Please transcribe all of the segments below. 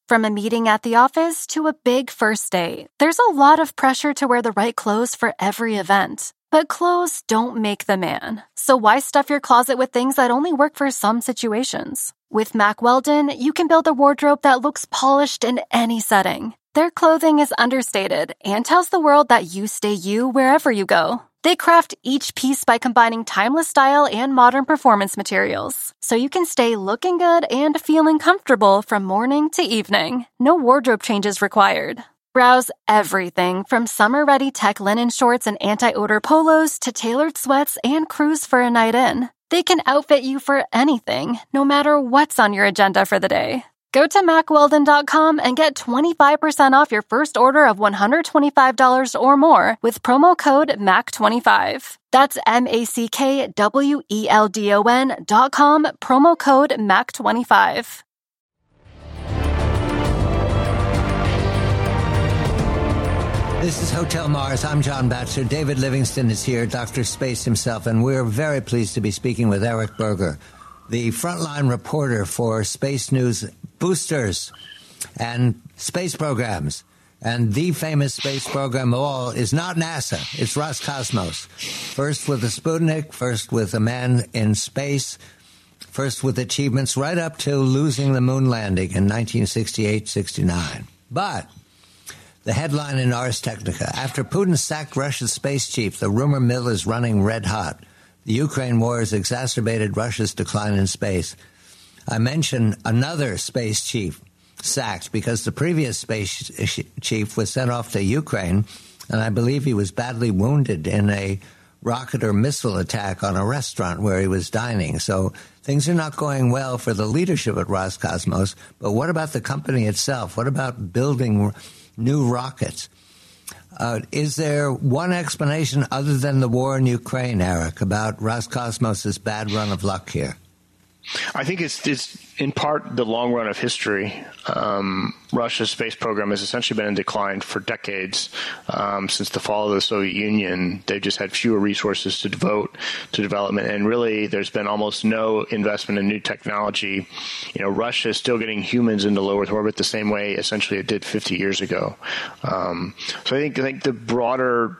From a meeting at the office to a big first date, there's a lot of pressure to wear the right clothes for every event. But clothes don't make the man. So why stuff your closet with things that only work for some situations? With Mack Weldon, you can build a wardrobe that looks polished in any setting. Their clothing is understated and tells the world that you stay you wherever you go. They craft each piece by combining timeless style and modern performance materials, so you can stay looking good and feeling comfortable from morning to evening. No wardrobe changes required. Browse everything from summer-ready tech linen shorts and anti-odor polos to tailored sweats and cruise for a night in. They can outfit you for anything, no matter what's on your agenda for the day. Go to MackWeldon.com and get 25% off your first order of $125 or more with promo code MACK25. That's MackWeldon.com, promo code MACK25. This is Hotel Mars. I'm John Batchelor. David Livingston is here, Dr. Space himself, and we're very pleased to be speaking with Eric Berger, the frontline reporter for Space News boosters and space programs. And the famous space program of all is not NASA. It's Roscosmos. First with the Sputnik, first with a man in space, first with achievements right up to losing the moon landing in 1968-69. But the headline in Ars Technica: after Putin sacked Russia's space chief, the rumor mill is running red hot. The Ukraine war has exacerbated Russia's decline in space. I mention another space chief sacked because the previous space chief was sent off to Ukraine, and I believe he was badly wounded in a rocket or missile attack on a restaurant where he was dining. So things are not going well for the leadership at Roscosmos. But what about the company itself? What about building new rockets? Is there one explanation other than the war in Ukraine, Eric, about Roscosmos' bad run of luck here? I think it's in part the long run of history. Russia's space program has essentially been in decline for decades. Since the fall of the Soviet Union, they've just had fewer resources to devote to development, and really there's been almost no investment in new technology. You know, Russia is still getting humans into low Earth orbit the same way essentially it did 50 years ago. So I think the broader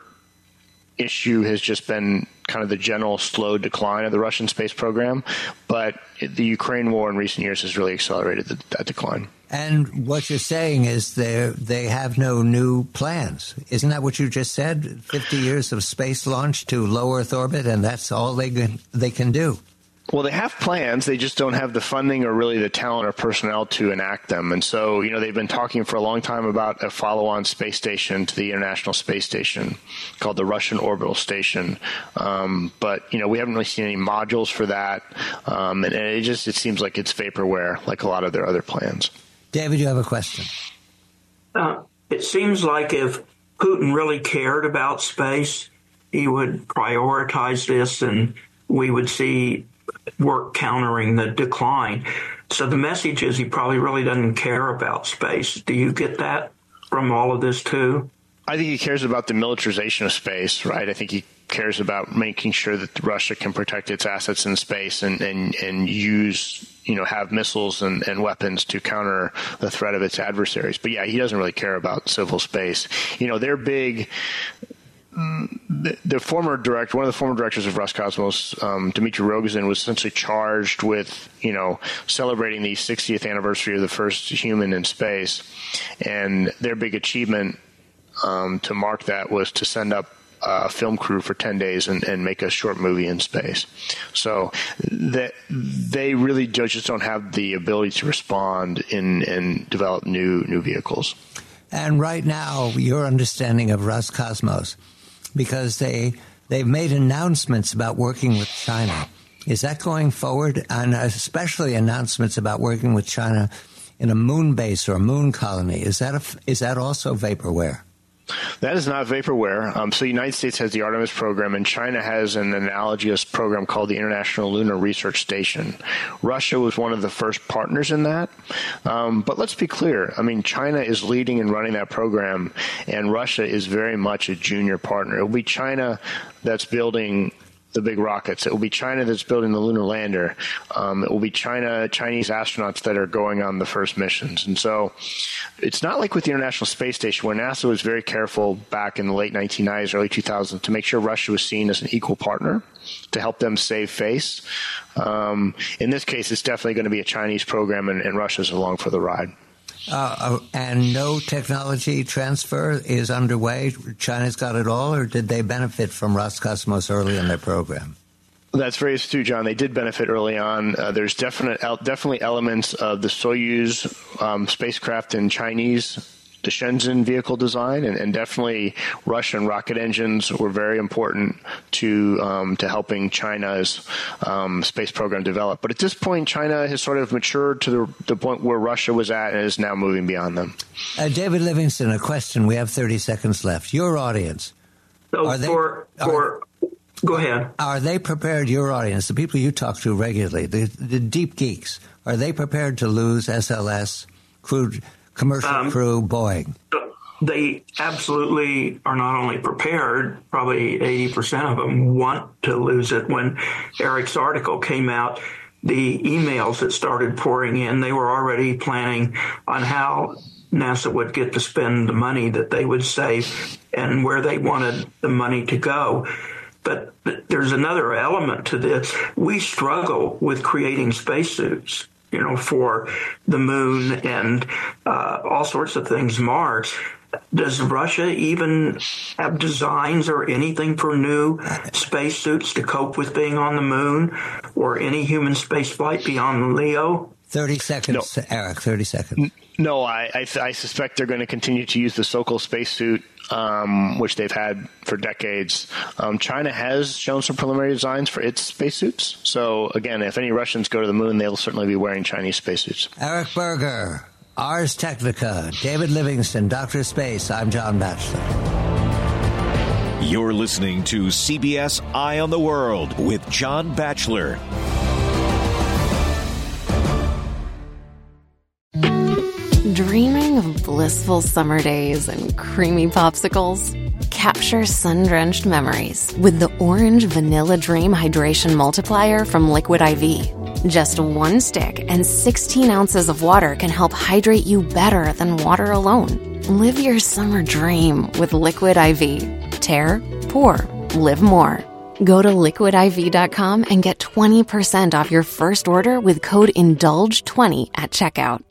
issue has just been kind of the general slow decline of the Russian space program, but the Ukraine war in recent years has really accelerated that decline. And what you're saying is they have no new plans. Isn't that what you just said? 50 years of space launch to low Earth orbit, and that's all they can do. Well, they have plans. They just don't have the funding or really the talent or personnel to enact them. And so, you know, they've been talking for a long time about a follow-on space station to the International Space Station called the Russian Orbital Station. But, you know, we haven't really seen any modules for that. And it seems like it's vaporware, like a lot of their other plans. David, you have a question. It seems like if Putin really cared about space, he would prioritize this and we would see work countering the decline. So the message is he probably really doesn't care about space. Do you get that from all of this too? I think he cares about the militarization of space, right? I think he cares about making sure that Russia can protect its assets in space and use, you know, have missiles and weapons to counter the threat of its adversaries. But yeah, he doesn't really care about civil space. You know, they're big. One of the former directors of Roscosmos, Dmitry Rogozin, was essentially charged with, you know, celebrating the 60th anniversary of the first human in space. And their big achievement to mark that was to send up a film crew for 10 days and make a short movie in space. So that they really just don't have the ability to respond and develop new vehicles. And right now, your understanding of Roscosmos, because they've made announcements about working with China. Is that going forward? And especially announcements about working with China in a moon base or a moon colony. Is that also vaporware? That is not vaporware. So the United States has the Artemis program, and China has an analogous program called the International Lunar Research Station. Russia was one of the first partners in that. But let's be clear. I mean, China is leading and running that program, and Russia is very much a junior partner. It will be China that's building the big rockets. It will be China that's building the lunar lander. It will be Chinese astronauts that are going on the first missions. And so it's not like with the International Space Station, where NASA was very careful back in the late 1990s, early 2000s to make sure Russia was seen as an equal partner to help them save face. In this case, it's definitely going to be a Chinese program, and Russia's along for the ride. And no technology transfer is underway? China's got it all, or did they benefit from Roscosmos early in their program? That's very astute, John. They did benefit early on. There's definitely elements of the Soyuz spacecraft in Chinese, the Shenzhen vehicle design, and definitely Russian rocket engines were very important to helping China's space program develop. But at this point, China has sort of matured to the point where Russia was at and is now moving beyond them. David Livingston, a question. We have 30 seconds left. Your audience. So go ahead. Are they prepared, your audience, the people you talk to regularly, the deep geeks, are they prepared to lose SLS, commercial crew, Boeing? They absolutely are not only prepared, probably 80% of them want to lose it. When Eric's article came out, the emails that started pouring in, they were already planning on how NASA would get to spend the money that they would save and where they wanted the money to go. But there's another element to this. We struggle with creating spacesuits, for the moon and all sorts of things, Mars. Does Russia even have designs or anything for new spacesuits to cope with being on the moon or any human spaceflight beyond Leo? 30 seconds, no. Eric, 30 seconds. No, I suspect they're going to continue to use the Sokol spacesuit, which they've had for decades. China has shown some preliminary designs for its spacesuits. So, again, if any Russians go to the moon, they'll certainly be wearing Chinese spacesuits. Eric Berger, Ars Technica, David Livingston, Dr. Space. I'm John Batchelor. You're listening to CBS Eye on the World with John Batchelor. Dreaming of blissful summer days and creamy popsicles? Capture sun-drenched memories with the Orange Vanilla Dream Hydration Multiplier from Liquid IV. Just one stick and 16 ounces of water can help hydrate you better than water alone. Live your summer dream with Liquid IV. Tear, pour, live more. Go to liquidiv.com and get 20% off your first order with code INDULGE20 at checkout.